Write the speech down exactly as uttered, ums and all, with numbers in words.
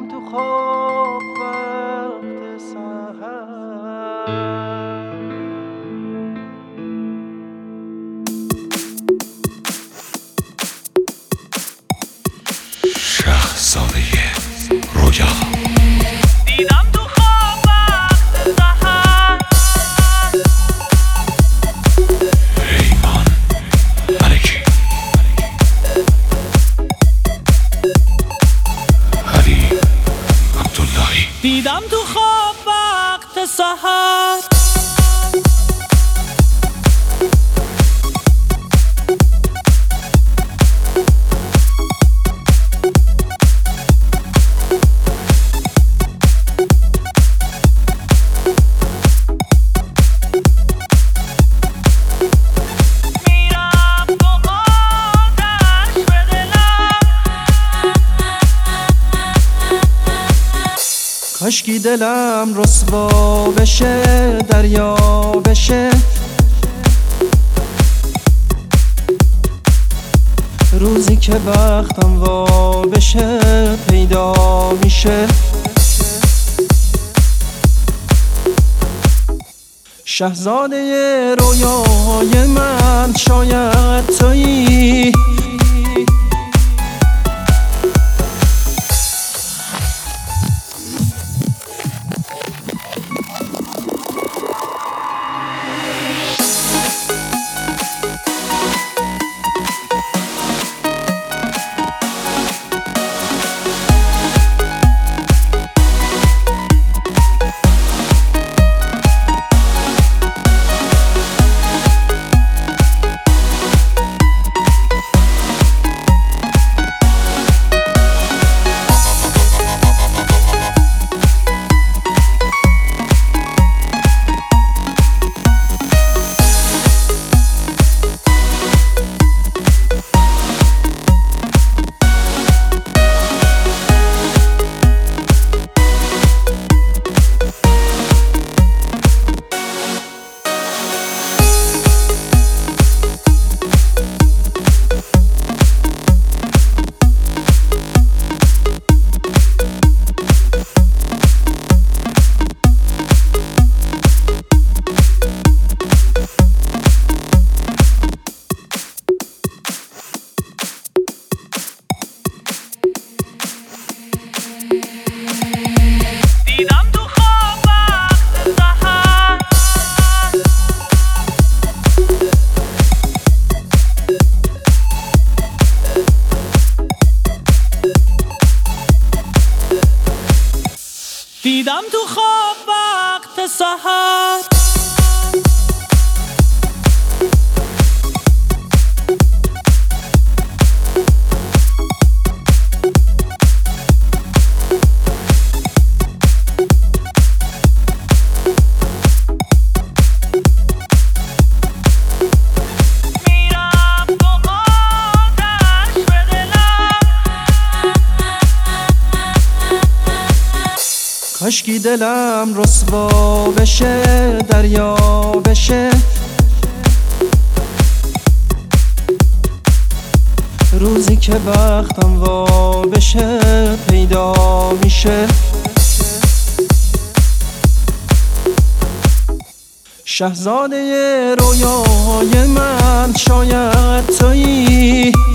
دیدم تو خواب وقت سحر شاهزاده رویا دیدم تو خواب وقت سحر پیمان ملکی علی عبداللهی دیدم تو خواب وقت سحر کاشکی دلم رسوا بشه دریا بشه روزی که بختم وا بشه پیدا میشه شاهزاده رویای من شاید تویی دیدم تو خواب وقت سحر دیدم تو خواب وقت سحر کاشکی دلم رسوا بشه دریا بشه روزی که بختم وا بشه پیدا میشه شاهزاده رویای من شاید تویی